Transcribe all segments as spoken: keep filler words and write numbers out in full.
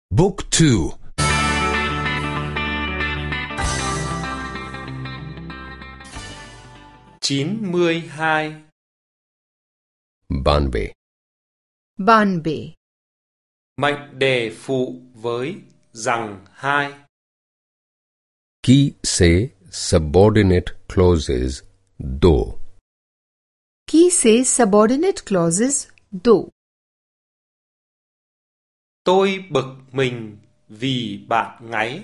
บุ๊กทู chín mươi hai बानवे बानवे mệnh đề phụ với rằng hai की से सबऑर्डिनेट क्लॉजेस दो की से सबऑर्डिनेट क्लॉजेस दो tôi bực mình vì bạn ngáy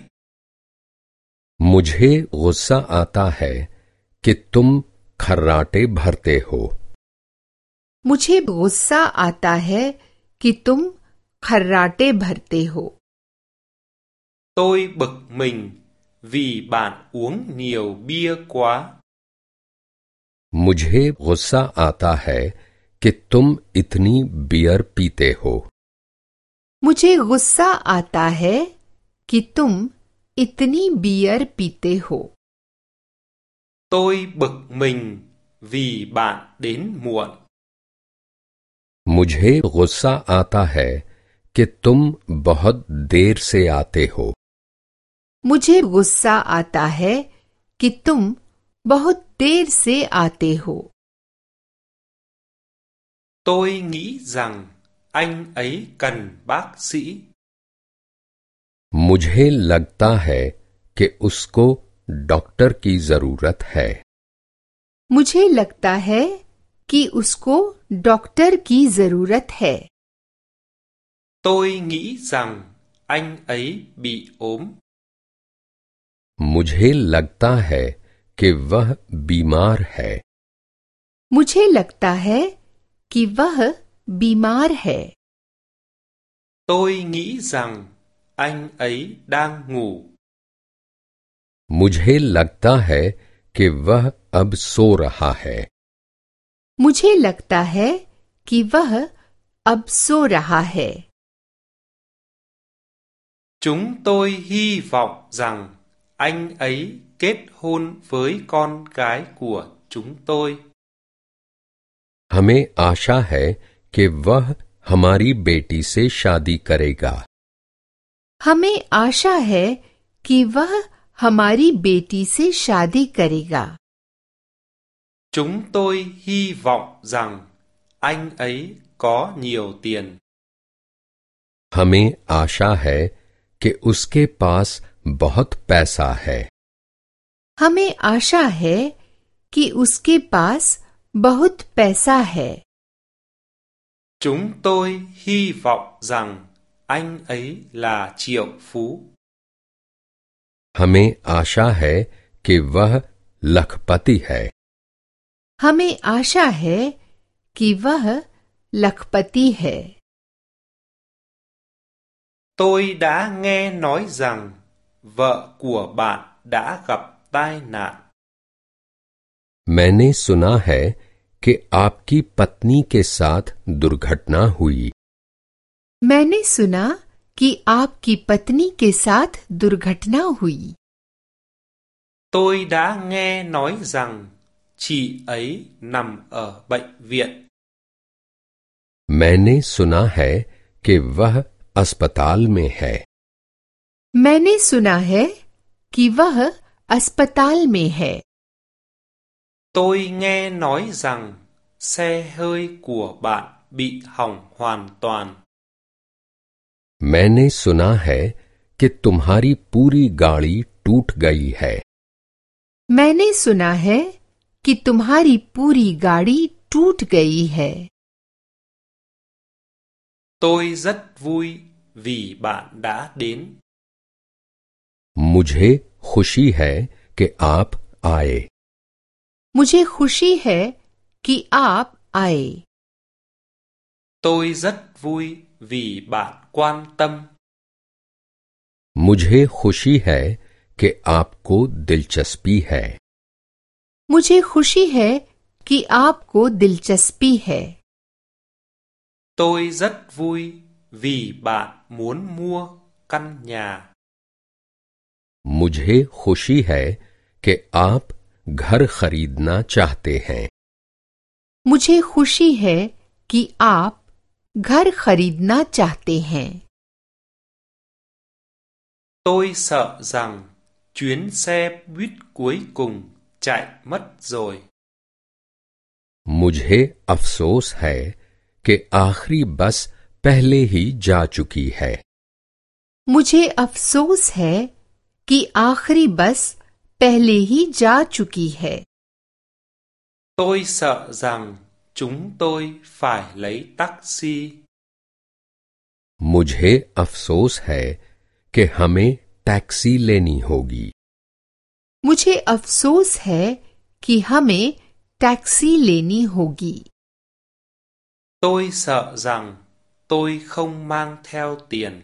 मुझे गुस्सा आता है कि तुम खर्राटे भरते हो मुझे गुस्सा आता है कि तुम खर्राटे भरते हो tôi bực mình vì bạn uống nhiều bia quá मुझे गुस्सा आता है कि तुम इतनी बियर पीते हो मुझे गुस्सा आता है कि तुम इतनी बियर पीते हो tôi bực mình vì bạn đến muộn मुझे गुस्सा आता है कि तुम बहुत देर से आते हो मुझे गुस्सा आता है कि तुम बहुत देर से आते हो tôi nghĩ rằng anh ấy cần bác sĩ मुझे लगता है कि उसको डॉक्टर की जरूरत है मुझे लगता है कि उसको डॉक्टर की जरूरत है tôi nghĩ rằng anh ấy bị ốm मुझे लगता है कि वह बीमार है मुझे लगता है कि वह बीमार है tôi nghĩ rằng anh ấy đang ngủ मुझे लगता है कि वह अब सो रहा है मुझे लगता है कि वह अब सो रहा है chúng tôi hy vọng rằng anh ấy kết hôn với con gái của chúng tôi हमें आशा है कि वह हमारी बेटी से शादी करेगा हमें आशा है कि वह हमारी बेटी से शादी करेगा chúng tôi hy vọng rằng anh ấy có nhiều tiền हमें आशा है कि उसके पास बहुत पैसा है हमें आशा है कि उसके पास बहुत पैसा है chúng tôi hy vọng rằng anh ấy là triệu phú हमें आशा है कि वह लखपति है हमें आशा है कि वह लखपति है tôi đã nghe nói rằng vợ của bạn đã gặp tai nạn मैंने सुना है कि आपकी पत्नी के साथ दुर्घटना हुई मैंने सुना कि आपकी पत्नी के साथ दुर्घटना हुई tôi đã nghe nói rằng chị ấy nằm ở bệnh viện मैंने सुना है कि वह अस्पताल में है मैंने सुना है कि वह अस्पताल में है tôi nghe nói rằng xe hơi của bạn bị hỏng hoàn toàn मैंने सुना है कि तुम्हारी पूरी गाड़ी टूट गई है मैंने सुना है कि तुम्हारी पूरी गाड़ी टूट गई है tôi rất vui vì bạn đã đến मुझे खुशी है कि आप आए मुझे खुशी है कि आप आए tôi rất vui vì bạn quan tâm मुझे खुशी है कि आपको दिलचस्पी है मुझे खुशी है कि आपको दिलचस्पी है tôi rất vui vì bạn muốn mua căn nhà मुझे खुशी है कि आप घर खरीदना चाहते हैं मुझे खुशी है कि आप घर खरीदना चाहते हैं Tôi sợ rằng chuyến xe buýt cuối cùng chạy mất rồi. मुझे अफसोस है कि आखिरी बस पहले ही जा चुकी है। मुझे अफसोस है कि आखिरी बस पहले ही जा चुकी है। Tôi sợ rằng chúng tôi phải lấy taxi. मुझे अफसोस है कि हमें टैक्सी लेनी होगी। मुझे अफसोस है कि हमें टैक्सी लेनी होगी। Tôi sợ rằng tôi không mang theo tiền.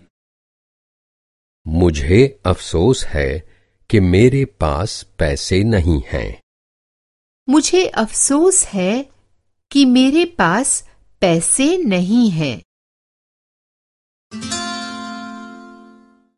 मुझे अफसोस है कि मेरे पास पैसे नहीं हैं। मुझे अफसोस है कि मेरे पास पैसे नहीं हैं।